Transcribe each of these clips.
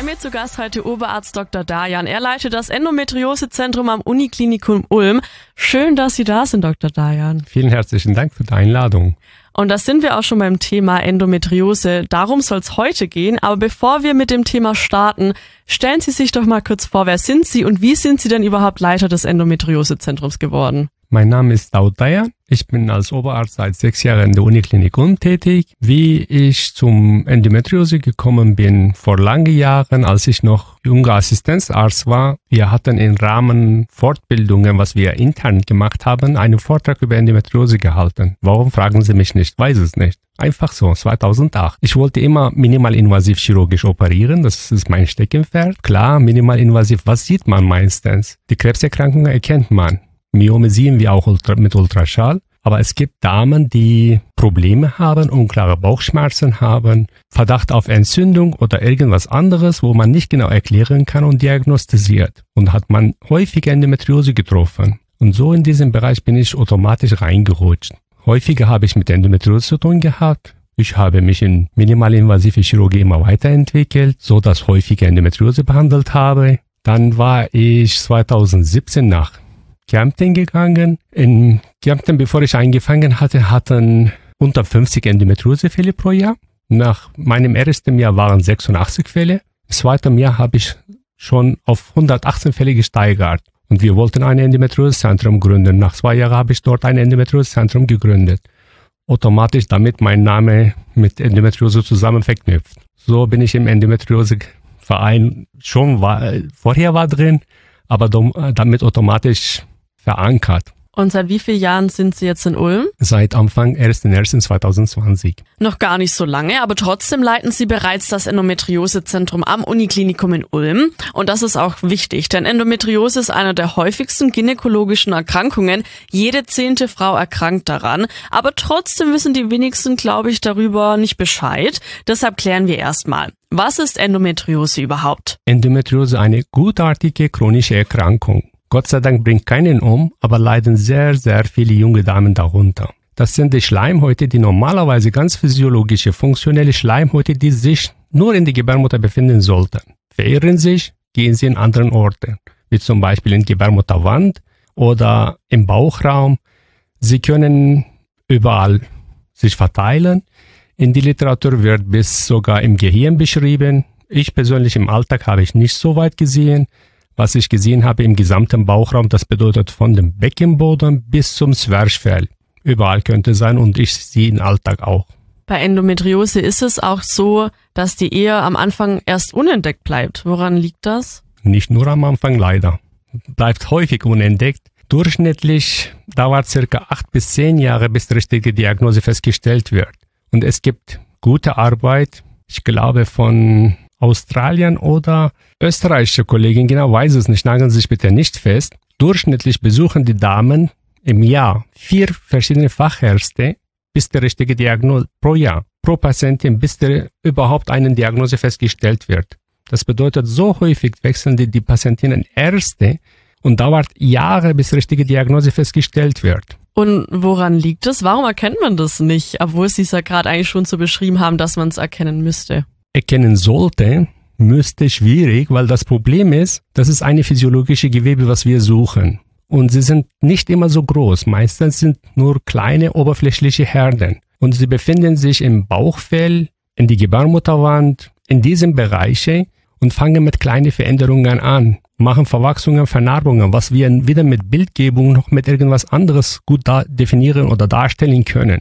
mir zu Gast heute Oberarzt Dr. Dajan. Er leitet das Endometriosezentrum am Uniklinikum Ulm. Schön, dass Sie da sind, Dr. Dajan. Vielen herzlichen Dank für die Einladung. Und das sind wir auch schon beim Thema Endometriose. Darum soll es heute gehen. Aber bevor wir mit dem Thema starten, stellen Sie sich doch mal kurz vor, wer sind Sie und wie sind Sie denn überhaupt Leiter des Endometriosezentrums geworden? Mein Name ist Dajan. Ich bin als Oberarzt seit 6 Jahren in der Uniklinik Ulm tätig. Wie ich zum Endometriose gekommen bin, vor langen Jahren, als ich noch junger Assistenzarzt war, wir hatten im Rahmen Fortbildungen, was wir intern gemacht haben, einen Vortrag über Endometriose gehalten. Warum, fragen Sie mich nicht, weiß es nicht. Einfach so, 2008. Ich wollte immer minimalinvasiv chirurgisch operieren, das ist mein Steckenpferd. Klar, minimalinvasiv, was sieht man meistens? Die Krebserkrankungen erkennt man. Myome sehen wir auch mit Ultraschall. Aber es gibt Damen, die Probleme haben, unklare Bauchschmerzen haben, Verdacht auf Entzündung oder irgendwas anderes, wo man nicht genau erklären kann und diagnostiziert. Und hat man häufig Endometriose getroffen. Und so in diesem Bereich bin ich automatisch reingerutscht. Häufiger habe ich mit Endometriose zu tun gehabt. Ich habe mich in minimalinvasive Chirurgie immer weiterentwickelt, so dass häufig Endometriose behandelt habe. Dann war ich 2017 nach Kärnten gegangen. In Kärnten, bevor ich angefangen hatte, hatten unter 50 Endometriosefälle pro Jahr. Nach meinem ersten Jahr waren 86 Fälle. Im zweiten Jahr habe ich schon auf 118 Fälle gesteigert. Und wir wollten ein Endometriosezentrum gründen. Nach 2 Jahren habe ich dort ein Endometriosezentrum gegründet. Automatisch, damit mein Name mit Endometriose zusammen verknüpft. So bin ich im Endometrioseverein schon vorher drin, aber damit automatisch verankert. Und seit wie vielen Jahren sind Sie jetzt in Ulm? Seit Anfang 1.1.2020. Noch gar nicht so lange, aber trotzdem leiten Sie bereits das Endometriosezentrum am Uniklinikum in Ulm. Und das ist auch wichtig, denn Endometriose ist eine der häufigsten gynäkologischen Erkrankungen. Jede 10. Frau erkrankt daran. Aber trotzdem wissen die wenigsten, glaube ich, darüber nicht Bescheid. Deshalb klären wir erstmal. Was ist Endometriose überhaupt? Endometriose ist eine gutartige chronische Erkrankung. Gott sei Dank bringt keinen um, aber leiden sehr, sehr viele junge Damen darunter. Das sind die Schleimhäute, die normalerweise ganz physiologische, funktionelle Schleimhäute, die sich nur in der Gebärmutter befinden sollten. Verirren sich, gehen sie in anderen Orten, wie zum Beispiel in Gebärmutterwand oder im Bauchraum. Sie können überall sich verteilen. In der Literatur wird bis sogar im Gehirn beschrieben. Ich persönlich im Alltag habe ich nicht so weit gesehen. Was ich gesehen habe im gesamten Bauchraum, das bedeutet von dem Beckenboden bis zum Zwerchfell. Überall könnte sein und ich sehe im Alltag auch. Bei Endometriose ist es auch so, dass die eher am Anfang erst unentdeckt bleibt. Woran liegt das? Nicht nur am Anfang leider. Bleibt häufig unentdeckt. Durchschnittlich dauert circa 8 bis 10 Jahre, bis die richtige Diagnose festgestellt wird. Und es gibt gute Arbeit, ich glaube von Australien oder österreichische Kollegen, genau weiß es nicht, nageln Sie sich bitte nicht fest. Durchschnittlich besuchen die Damen im Jahr 4 verschiedene Fachärzte, bis die richtige Diagnose pro Jahr, pro Patientin, bis überhaupt eine Diagnose festgestellt wird. Das bedeutet, so häufig wechseln die Patientinnen Ärzte und dauert Jahre, bis die richtige Diagnose festgestellt wird. Und woran liegt es? Warum erkennt man das nicht, obwohl Sie es ja gerade eigentlich schon so beschrieben haben, dass man es erkennen müsste? Erkennen sollte, müsste schwierig, weil das Problem ist, das ist eine physiologische Gewebe, was wir suchen. Und sie sind nicht immer so groß. Meistens sind nur kleine oberflächliche Herden. Und sie befinden sich im Bauchfell, in die Gebärmutterwand, in diesen Bereichen und fangen mit kleinen Veränderungen an. Machen Verwachsungen, Vernarbungen, was wir wieder mit Bildgebung noch mit irgendwas anderes gut definieren oder darstellen können.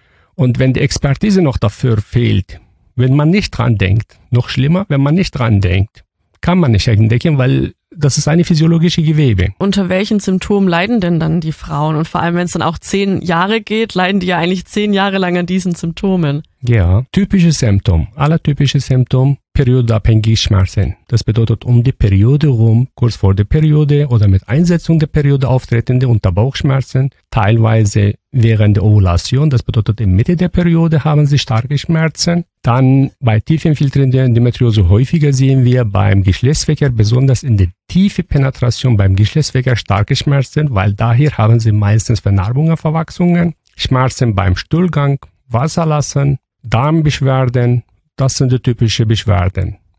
Und wenn die Expertise noch dafür fehlt, wenn man nicht dran denkt, noch schlimmer, wenn man nicht dran denkt, kann man nicht entdecken, weil das ist eine physiologische Gewebe. Unter welchen Symptomen leiden denn dann die Frauen? Und vor allem, wenn es dann auch 10 Jahre geht, leiden die ja eigentlich 10 Jahre lang an diesen Symptomen. Ja, typisches Symptom, allertypisches Symptom, periodenabhängige Schmerzen. Das bedeutet um die Periode rum, kurz vor der Periode oder mit Einsetzung der Periode auftretende Unterbauchschmerzen, teilweise während der Ovulation, das bedeutet in Mitte der Periode haben sie starke Schmerzen. Dann bei tief infiltrierender Endometriose häufiger sehen wir beim Geschlechtsverkehr, besonders in der tiefen Penetration beim Geschlechtsverkehr starke Schmerzen, weil daher haben sie meistens Vernarbungen, Verwachsungen, Schmerzen beim Stuhlgang, Wasserlassen, Darmbeschwerden, das sind die typischen Beschwerden.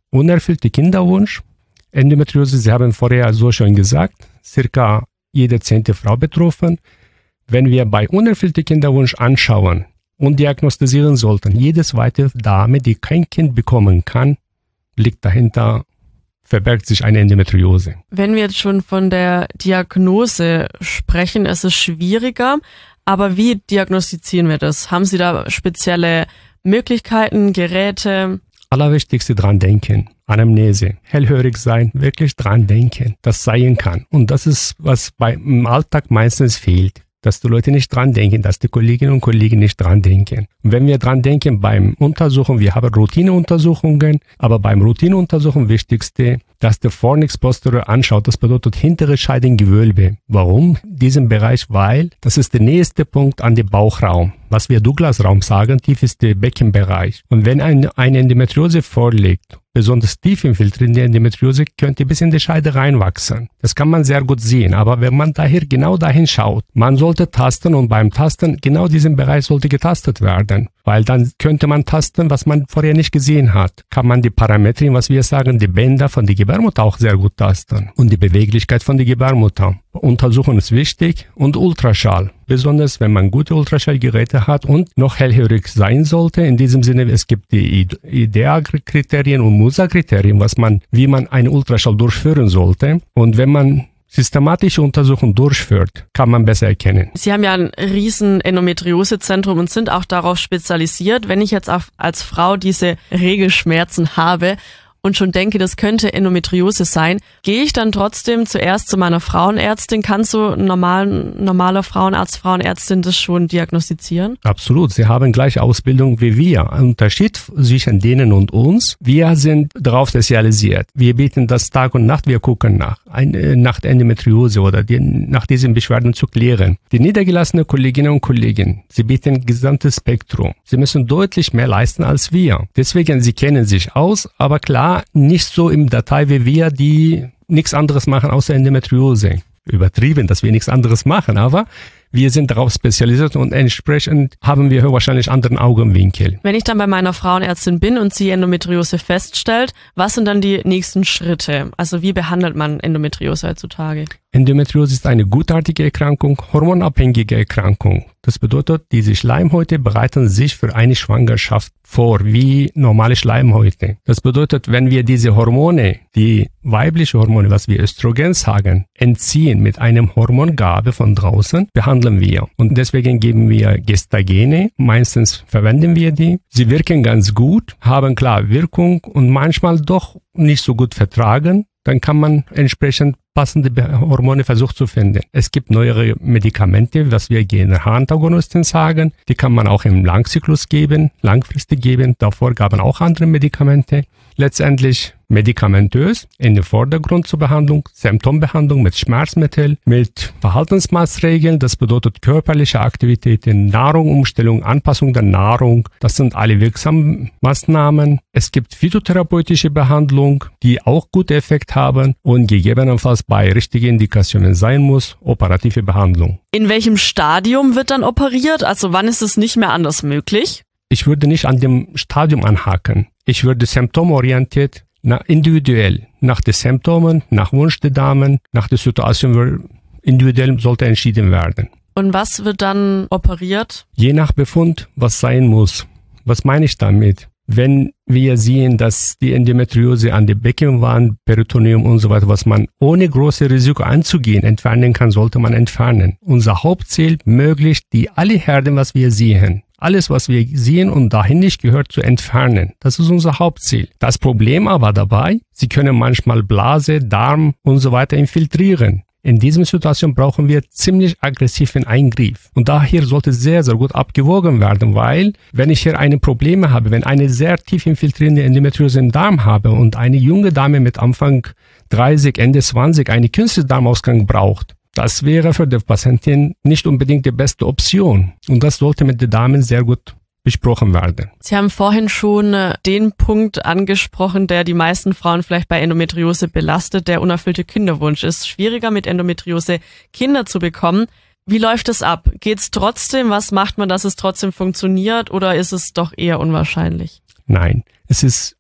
unerfüllte Kinderwunsch. Endometriose, Sie haben vorher so schon gesagt, circa jede 10. Frau betroffen. Wenn wir bei unerfülltem Kinderwunsch anschauen und diagnostizieren sollten, jede zweite Dame, die kein Kind bekommen kann, liegt dahinter, verbergt sich eine Endometriose. Wenn wir jetzt schon von der Diagnose sprechen, ist es schwieriger. Aber wie diagnostizieren wir das? Haben Sie da spezielle Möglichkeiten, Geräte? Allerwichtigste dran denken. Anamnese, hellhörig sein, wirklich dran denken, das sein kann. Und das ist, was im Alltag meistens fehlt, dass die Leute nicht dran denken, dass die Kolleginnen und Kollegen nicht dran denken. Und wenn wir dran denken beim Untersuchen, wir haben Routineuntersuchungen, aber beim Routineuntersuchen wichtigste, dass der Fornix posterior anschaut, das bedeutet hintere Scheidengewölbe. Warum? Diesen Bereich, weil das ist der nächste Punkt an den Bauchraum. Was wir Douglas-Raum sagen, tief ist der Beckenbereich. Und wenn eine Endometriose vorliegt, besonders tief infiltrierende Endometriose, könnte bis in die Scheide reinwachsen. Das kann man sehr gut sehen, aber wenn man daher genau dahin schaut, man sollte tasten und beim Tasten genau diesen Bereich sollte getastet werden, weil dann könnte man tasten, was man vorher nicht gesehen hat. Kann man die Parameter, was wir sagen, die Bänder von der Gebärmutter auch sehr gut tasten und die Beweglichkeit von der Gebärmutter. Untersuchung ist wichtig und Ultraschall, besonders wenn man gute Ultraschallgeräte hat und noch hellhörig sein sollte. In diesem Sinne, es gibt die IDEA-Kriterien und MUSA-Kriterien, wie man einen Ultraschall durchführen sollte. Und wenn man systematische Untersuchungen durchführt, kann man besser erkennen. Sie haben ja ein riesen Endometriosezentrum und sind auch darauf spezialisiert. Wenn ich jetzt auch als Frau diese Regelschmerzen habe und schon denke, das könnte Endometriose sein, gehe ich dann trotzdem zuerst zu meiner Frauenärztin? Kann so ein normaler Frauenarzt, Frauenärztin das schon diagnostizieren? Absolut, sie haben gleiche Ausbildung wie wir. Ein Unterschied zwischen denen und uns, wir sind darauf spezialisiert. Wir bieten das Tag und Nacht, wir gucken nach Endometriose oder nach diesen Beschwerden zu klären. Die niedergelassenen Kolleginnen und Kollegen, sie bieten ein gesamtes Spektrum. Sie müssen deutlich mehr leisten als wir. Deswegen, sie kennen sich aus, aber klar, nicht so im Detail wie wir, die nichts anderes machen außer Endometriose. Übertrieben, dass wir nichts anderes machen, aber wir sind darauf spezialisiert und entsprechend haben wir wahrscheinlich anderen Augenwinkel. Wenn ich dann bei meiner Frauenärztin bin und sie Endometriose feststellt, was sind dann die nächsten Schritte? Also wie behandelt man Endometriose heutzutage? Endometriose ist eine gutartige Erkrankung, hormonabhängige Erkrankung. Das bedeutet, diese Schleimhäute bereiten sich für eine Schwangerschaft vor, wie normale Schleimhäute. Das bedeutet, wenn wir diese Hormone, die weibliche Hormone, was wir Östrogen sagen, entziehen mit einem Hormongabe von draußen, behandeln wir. Und deswegen geben wir Gestagene, meistens verwenden wir die. Sie wirken ganz gut, haben klar Wirkung und manchmal doch nicht so gut vertragen. Dann kann man entsprechend passende Hormone versuchen zu finden. Es gibt neuere Medikamente, was wir GnRH-Antagonisten sagen. Die kann man auch im Langzyklus geben, langfristig geben. Davor gab es auch andere Medikamente. Letztendlich medikamentös in den Vordergrund zur Behandlung, Symptombehandlung mit Schmerzmittel, mit Verhaltensmaßregeln, das bedeutet körperliche Aktivitäten, Nahrungsumstellung, Anpassung der Nahrung, das sind alle wirksamen Maßnahmen. Es gibt phytotherapeutische Behandlung, die auch guten Effekt haben und gegebenenfalls bei richtigen Indikationen sein muss, operative Behandlung. In welchem Stadium wird dann operiert? Also wann ist es nicht mehr anders möglich? Ich würde nicht an dem Stadium anhaken. Ich würde symptomorientiert, individuell, nach den Symptomen, nach Wunsch der Damen, nach der Situation individuell sollte entschieden werden. Und was wird dann operiert? Je nach Befund, was sein muss. Was meine ich damit? Wenn wir sehen, dass die Endometriose an der Beckenwand, Peritoneum und so weiter, was man ohne große Risiko anzugehen, entfernen kann, sollte man entfernen. Unser Hauptziel, möglichst alle Herden, was wir sehen, alles, was wir sehen und dahin nicht gehört, zu entfernen. Das ist unser Hauptziel. Das Problem aber dabei, sie können manchmal Blase, Darm und so weiter infiltrieren. In dieser Situation brauchen wir ziemlich aggressiven Eingriff. Und daher sollte sehr, sehr gut abgewogen werden, weil wenn ich hier eine Probleme habe, wenn eine sehr tief infiltrierende Endometriose im Darm habe und eine junge Dame mit Anfang 30, Ende 20 einen künstlichen Darmausgang braucht, das wäre für die Patientin nicht unbedingt die beste Option. Und das sollte mit den Damen sehr gut besprochen werden. Sie haben vorhin schon den Punkt angesprochen, der die meisten Frauen vielleicht bei Endometriose belastet, der unerfüllte Kinderwunsch. Ist schwieriger mit Endometriose Kinder zu bekommen. Wie läuft es ab? Geht's trotzdem? Was macht man, dass es trotzdem funktioniert oder ist es doch eher unwahrscheinlich? Nein, es ist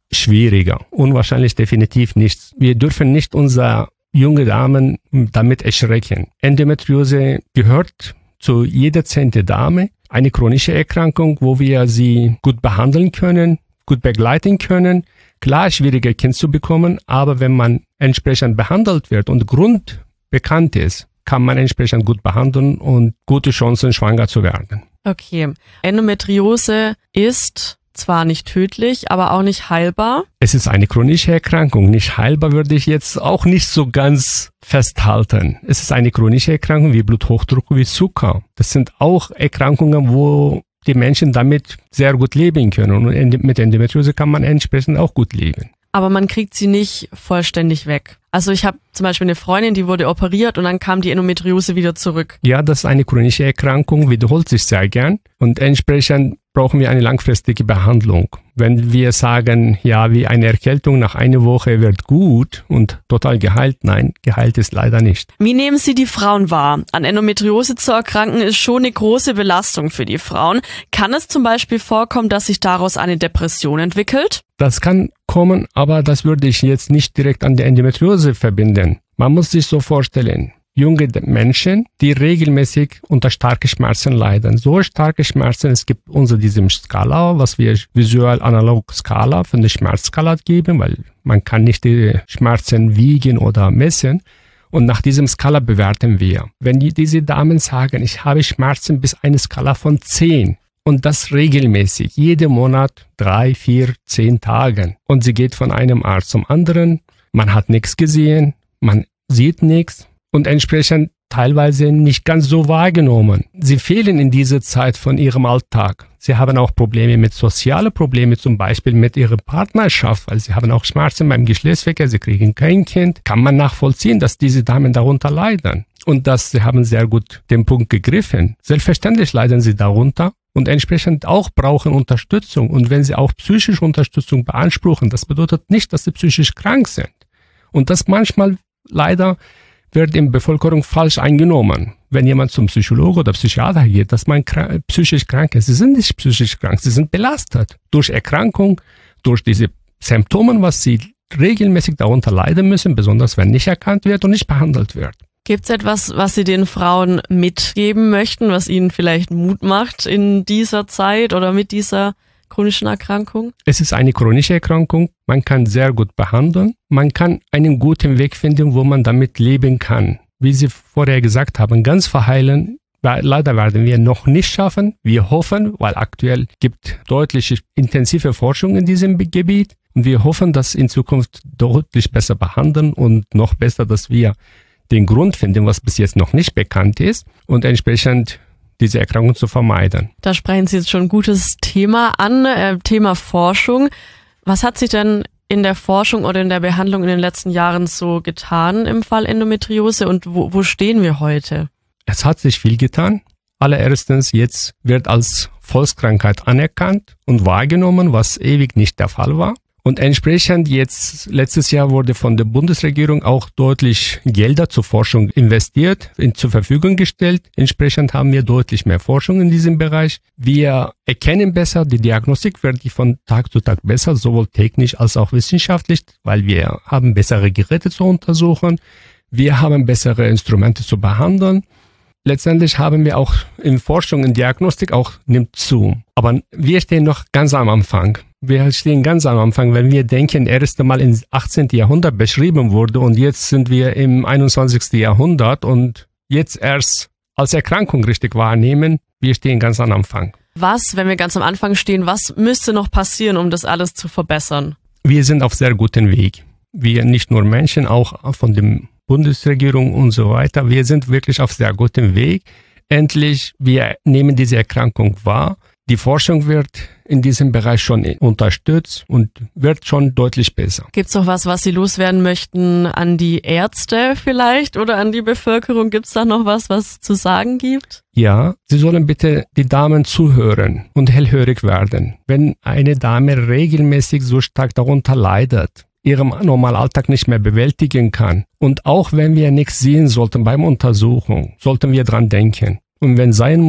schwieriger. Unwahrscheinlich definitiv nicht. Wir dürfen nicht unsere junge Damen damit erschrecken. Endometriose gehört zu jeder 10. Dame. Eine chronische Erkrankung, wo wir sie gut behandeln können, gut begleiten können. Klar, schwieriger Kind zu bekommen, aber wenn man entsprechend behandelt wird und Grund bekannt ist, kann man entsprechend gut behandeln und gute Chancen, schwanger zu werden. Okay. Endometriose ist zwar nicht tödlich, aber auch nicht heilbar. Es ist eine chronische Erkrankung. Nicht heilbar würde ich jetzt auch nicht so ganz festhalten. Es ist eine chronische Erkrankung wie Bluthochdruck, wie Zucker. Das sind auch Erkrankungen, wo die Menschen damit sehr gut leben können. Und mit Endometriose kann man entsprechend auch gut leben. Aber man kriegt sie nicht vollständig weg. Also ich habe zum Beispiel eine Freundin, die wurde operiert und dann kam die Endometriose wieder zurück. Ja, das ist eine chronische Erkrankung, wiederholt sich sehr gern und entsprechend brauchen wir eine langfristige Behandlung. Wenn wir sagen, ja, wie eine Erkältung nach einer Woche wird gut und total geheilt, nein, geheilt ist leider nicht. Wie nehmen Sie die Frauen wahr? An Endometriose zu erkranken ist schon eine große Belastung für die Frauen. Kann es zum Beispiel vorkommen, dass sich daraus eine Depression entwickelt? Das kann kommen, aber das würde ich jetzt nicht direkt an die Endometriose verbinden. Man muss sich so vorstellen, junge Menschen, die regelmäßig unter starken Schmerzen leiden. So starke Schmerzen, es gibt diese Skala, was wir visuell analog Skala von der Schmerzskala geben, weil man kann nicht die Schmerzen wiegen oder messen. Und nach diesem Skala bewerten wir. Wenn diese Damen sagen, ich habe Schmerzen bis eine Skala von 10, und das regelmäßig, jeden Monat 3, 4, 10 Tagen. Und sie geht von einem Arzt zum anderen. Man hat nichts gesehen, man sieht nichts und entsprechend teilweise nicht ganz so wahrgenommen. Sie fehlen in dieser Zeit von ihrem Alltag. Sie haben auch Probleme mit sozialen Problemen, zum Beispiel mit ihrer Partnerschaft, weil sie haben auch Schmerzen beim Geschlechtsverkehr, sie kriegen kein Kind. Kann man nachvollziehen, dass diese Damen darunter leiden. Und sie haben sehr gut den Punkt gegriffen. Selbstverständlich leiden sie darunter. Und entsprechend auch brauchen Unterstützung. Und wenn sie auch psychische Unterstützung beanspruchen, das bedeutet nicht, dass sie psychisch krank sind. Und das manchmal leider wird in der Bevölkerung falsch eingenommen. Wenn jemand zum Psychologe oder Psychiater geht, dass man psychisch krank ist. Sie sind nicht psychisch krank, sie sind belastet. Durch Erkrankung, durch diese Symptome, was sie regelmäßig darunter leiden müssen, besonders wenn nicht erkannt wird und nicht behandelt wird. Gibt es etwas, was Sie den Frauen mitgeben möchten, was ihnen vielleicht Mut macht in dieser Zeit oder mit dieser chronischen Erkrankung? Es ist eine chronische Erkrankung. Man kann sehr gut behandeln. Man kann einen guten Weg finden, wo man damit leben kann. Wie Sie vorher gesagt haben, ganz verheilen, leider werden wir noch nicht schaffen. Wir hoffen, weil aktuell gibt deutlich intensive Forschung in diesem Gebiet. Und wir hoffen, dass in Zukunft deutlich besser behandeln und noch besser, dass wir den Grund finden, was bis jetzt noch nicht bekannt ist und entsprechend diese Erkrankung zu vermeiden. Da sprechen Sie jetzt schon ein gutes Thema an, Thema Forschung. Was hat sich denn in der Forschung oder in der Behandlung in den letzten Jahren so getan im Fall Endometriose und wo stehen wir heute? Es hat sich viel getan. Allererstens, jetzt wird als Volkskrankheit anerkannt und wahrgenommen, was ewig nicht der Fall war. Und entsprechend letztes Jahr wurde von der Bundesregierung auch deutlich Gelder zur Forschung investiert, zur Verfügung gestellt. Entsprechend haben wir deutlich mehr Forschung in diesem Bereich. Wir erkennen besser, die Diagnostik wird von Tag zu Tag besser, sowohl technisch als auch wissenschaftlich, weil wir haben bessere Geräte zu untersuchen. Wir haben bessere Instrumente zu behandeln. Letztendlich haben wir auch in Forschung und Diagnostik auch nimmt zu. Aber wir stehen noch ganz am Anfang. Wir stehen ganz am Anfang, wenn wir denken, erst einmal im 18. Jahrhundert beschrieben wurde und jetzt sind wir im 21. Jahrhundert und jetzt erst als Erkrankung richtig wahrnehmen, wir stehen ganz am Anfang. Was, wenn wir ganz am Anfang stehen, was müsste noch passieren, um das alles zu verbessern? Wir sind auf sehr gutem Weg. Wir nicht nur Menschen, auch von der Bundesregierung und so weiter. Wir sind wirklich auf sehr gutem Weg. Endlich, wir nehmen diese Erkrankung wahr. Die Forschung wird in diesem Bereich schon unterstützt und wird schon deutlich besser. Gibt es noch was Sie loswerden möchten an die Ärzte vielleicht oder an die Bevölkerung? Gibt es da noch was zu sagen gibt? Ja, Sie sollen bitte die Damen zuhören und hellhörig werden. Wenn eine Dame regelmäßig so stark darunter leidet, ihren normalen Alltag nicht mehr bewältigen kann und auch wenn wir nichts sehen sollten beim Untersuchung, sollten wir dran denken. Und wenn sein muss,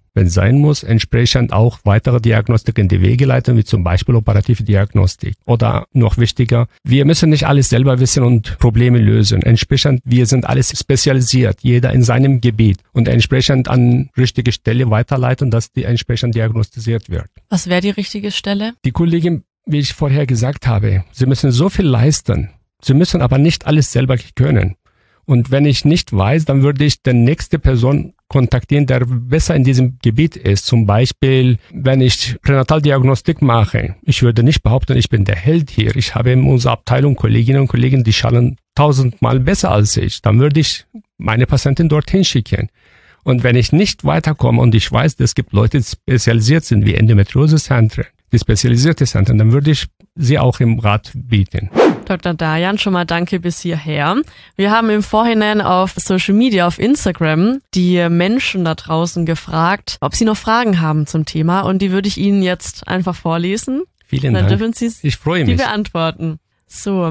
wenn es sein muss, entsprechend auch weitere Diagnostik in die Wege leiten, wie zum Beispiel operative Diagnostik. Oder noch wichtiger, wir müssen nicht alles selber wissen und Probleme lösen. Entsprechend, wir sind alles spezialisiert, jeder in seinem Gebiet und entsprechend an richtige Stelle weiterleiten, dass die entsprechend diagnostiziert wird. Was wäre die richtige Stelle? Die Kollegen, wie ich vorher gesagt habe, sie müssen so viel leisten. Sie müssen aber nicht alles selber können. Und wenn ich nicht weiß, dann würde ich die nächste Person kontaktieren, der besser in diesem Gebiet ist. Zum Beispiel, wenn ich Pränataldiagnostik mache. Ich würde nicht behaupten, ich bin der Held hier. Ich habe in unserer Abteilung Kolleginnen und Kollegen, die schallen 1000-mal besser als ich. Dann würde ich meine Patientin dorthin schicken. Und wenn ich nicht weiterkomme und ich weiß, es gibt Leute, die spezialisiert sind, wie Endometriose-Zentren, die spezialisierte Zentren, dann würde ich sie auch im Rat bieten. Dr. Dayan, schon mal danke bis hierher. Wir haben im Vorhinein auf Social Media, auf Instagram, die Menschen da draußen gefragt, ob sie noch Fragen haben zum Thema, und die würde ich Ihnen jetzt einfach vorlesen. Vielen Dann Dank. dürfen Sie Ich freue mich. die beantworten. So,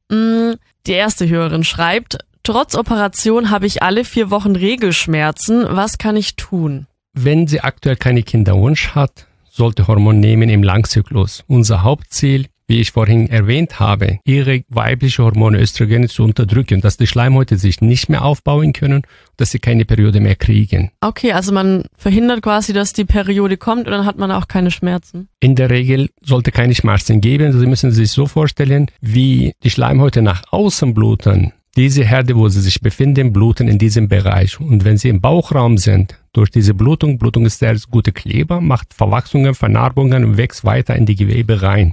die erste Hörerin schreibt: Trotz Operation habe ich alle 4 Wochen Regelschmerzen. Was kann ich tun? Wenn sie aktuell keine Kinderwunsch hat, sollte Hormon nehmen im Langzyklus. Unser Hauptziel, wie ich vorhin erwähnt habe, ihre weibliche Hormone Östrogene zu unterdrücken, dass die Schleimhäute sich nicht mehr aufbauen können, dass sie keine Periode mehr kriegen. Okay, also man verhindert quasi, dass die Periode kommt, und dann hat man auch keine Schmerzen. In der Regel sollte keine Schmerzen geben. Sie müssen sich so vorstellen, wie die Schleimhäute nach außen bluten. Diese Herde, wo sie sich befinden, bluten in diesem Bereich. Und wenn sie im Bauchraum sind, durch diese Blutung ist sehr gute Kleber, macht Verwachsungen, Vernarbungen und wächst weiter in die Gewebe rein.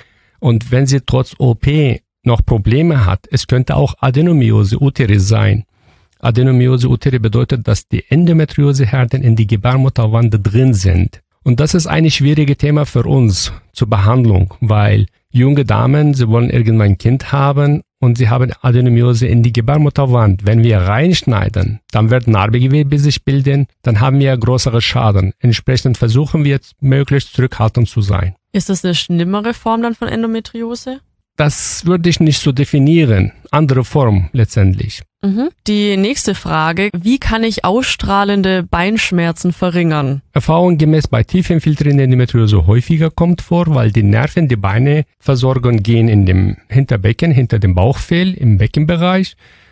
Und wenn sie trotz OP noch Probleme hat, es könnte auch Adenomyose uteri sein. Adenomyose uteri bedeutet, dass die Endometrioseherden in die Gebärmutterwand drin sind. Und das ist ein schwieriges Thema für uns zur Behandlung, weil junge Damen, sie wollen irgendwann ein Kind haben und sie haben Adenomyose in die Gebärmutterwand. Wenn wir reinschneiden, dann wird Narbengewebe sich bilden, dann haben wir größere Schaden. Entsprechend versuchen wir jetzt möglichst zurückhaltend zu sein. Ist das eine schlimmere Form dann von Endometriose? Das würde ich nicht so definieren. Andere Form letztendlich. Die nächste Frage: Wie kann ich ausstrahlende Beinschmerzen verringern? Erfahrungsgemäß bei tief infiltrierender Endometriose häufiger kommt vor, weil die Nerven, die Beineversorgung gehen in dem Hinterbecken, hinter dem Bauchfell, im Beckenbereich.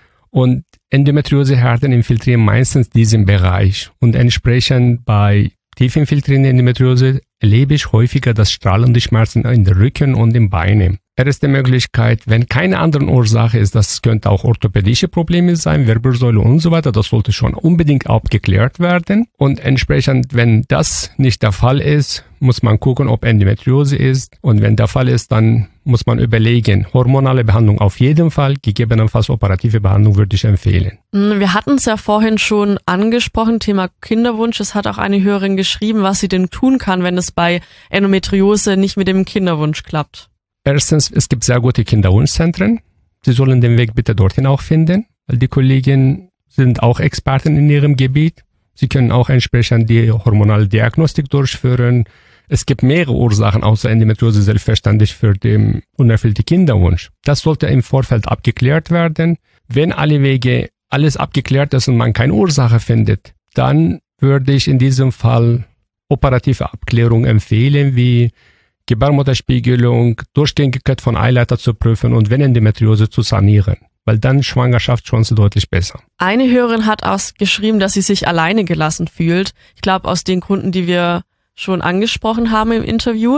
Und Endometrioseherden infiltrieren meistens diesen Bereich. Und entsprechend bei tief infiltrierender Endometriose erlebe ich häufiger das strahlende Schmerzen in den Rücken und den Beinen. Erste Möglichkeit, wenn keine andere Ursache ist, das könnte auch orthopädische Probleme sein, Wirbelsäule und so weiter, das sollte schon unbedingt abgeklärt werden. Und entsprechend, wenn das nicht der Fall ist, muss man gucken, ob Endometriose ist. Und wenn der Fall ist, dann muss man überlegen, hormonale Behandlung auf jeden Fall, gegebenenfalls operative Behandlung würde ich empfehlen. Wir hatten es ja vorhin schon angesprochen, Thema Kinderwunsch. Es hat auch eine Hörerin geschrieben, was sie denn tun kann, wenn es bei Endometriose nicht mit dem Kinderwunsch klappt. Erstens, es gibt sehr gute Kinderwunschzentren. Sie sollen den Weg bitte dorthin auch finden, weil die Kollegen sind auch Experten in ihrem Gebiet. Sie können auch entsprechend die hormonale Diagnostik durchführen. Es gibt mehrere Ursachen außer Endometriose selbstverständlich für den unerfüllten Kinderwunsch. Das sollte im Vorfeld abgeklärt werden. Wenn alle Wege, alles abgeklärt ist und man keine Ursache findet, dann würde ich in diesem Fall operative Abklärung empfehlen, wie Gebärmutterspiegelung, Durchgängigkeit von Eileiter zu prüfen und wenn Endometriose zu sanieren, weil dann Schwangerschaftschancen deutlich besser. Eine Hörerin hat auch geschrieben, dass sie sich alleine gelassen fühlt. Ich glaube, aus den Gründen, die wir schon angesprochen haben im Interview.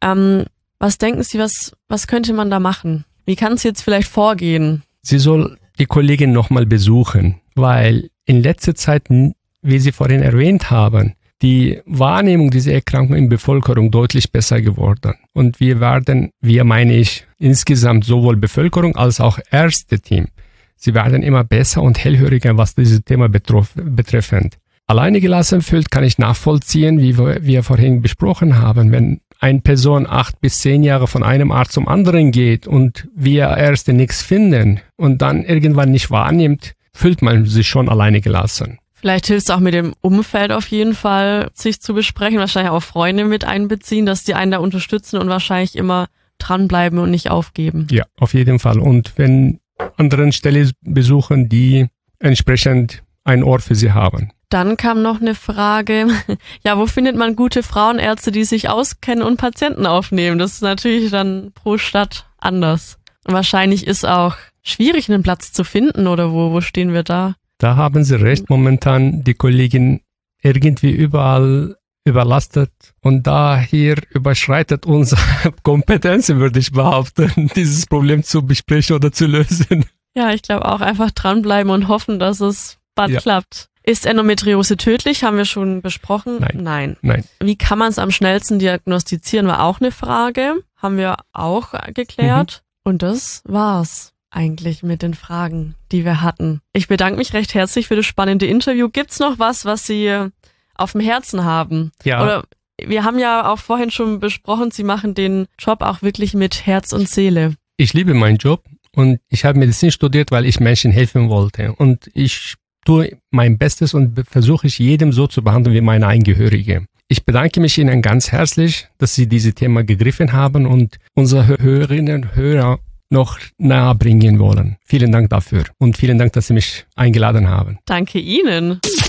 Was denken Sie, was könnte man da machen? Wie kann es jetzt vielleicht vorgehen? Sie soll die Kollegin nochmal besuchen, weil in letzter Zeit, wie Sie vorhin erwähnt haben, die Wahrnehmung dieser Erkrankung in der Bevölkerung deutlich besser geworden. Und wir meine ich, insgesamt sowohl Bevölkerung als auch Ärzteteam, sie werden immer besser und hellhöriger, was dieses Thema betreffend. Alleine gelassen fühlt, kann ich nachvollziehen, wie wir vorhin besprochen haben. Wenn eine Person 8 bis 10 Jahre von einem Arzt zum anderen geht und wir Ärzte nichts finden und dann irgendwann nicht wahrnimmt, fühlt man sich schon alleine gelassen. Vielleicht hilft es auch mit dem Umfeld auf jeden Fall, sich zu besprechen, wahrscheinlich auch Freunde mit einbeziehen, dass die einen da unterstützen und wahrscheinlich immer dranbleiben und nicht aufgeben. Ja, auf jeden Fall. Und wenn anderen Stellen besuchen, die entsprechend ein Ohr für sie haben. Dann kam noch eine Frage, ja, wo findet man gute Frauenärzte, die sich auskennen und Patienten aufnehmen? Das ist natürlich dann pro Stadt anders. Und wahrscheinlich ist auch schwierig, einen Platz zu finden, oder wo stehen wir da? Da haben Sie recht, momentan die Kollegin irgendwie überall überlastet und daher überschreitet unsere Kompetenzen, würde ich behaupten, dieses Problem zu besprechen oder zu lösen. Ja, ich glaube auch einfach dranbleiben und hoffen, dass es bald klappt. Ist Endometriose tödlich? Haben wir schon besprochen? Nein. Wie kann man es am schnellsten diagnostizieren? War auch eine Frage. Haben wir auch geklärt. Und das war's eigentlich mit den Fragen, die wir hatten. Ich bedanke mich recht herzlich für das spannende Interview. Gibt's noch was Sie auf dem Herzen haben? Ja. Oder wir haben ja auch vorhin schon besprochen, Sie machen den Job auch wirklich mit Herz und Seele. Ich liebe meinen Job und ich habe Medizin studiert, weil ich Menschen helfen wollte. Und ich tue mein Bestes und versuche ich jedem so zu behandeln wie meine Angehörige. Ich bedanke mich Ihnen ganz herzlich, dass Sie dieses Thema gegriffen haben und unsere Hörerinnen und Hörer noch nahe bringen wollen. Vielen Dank dafür und vielen Dank, dass Sie mich eingeladen haben. Danke Ihnen.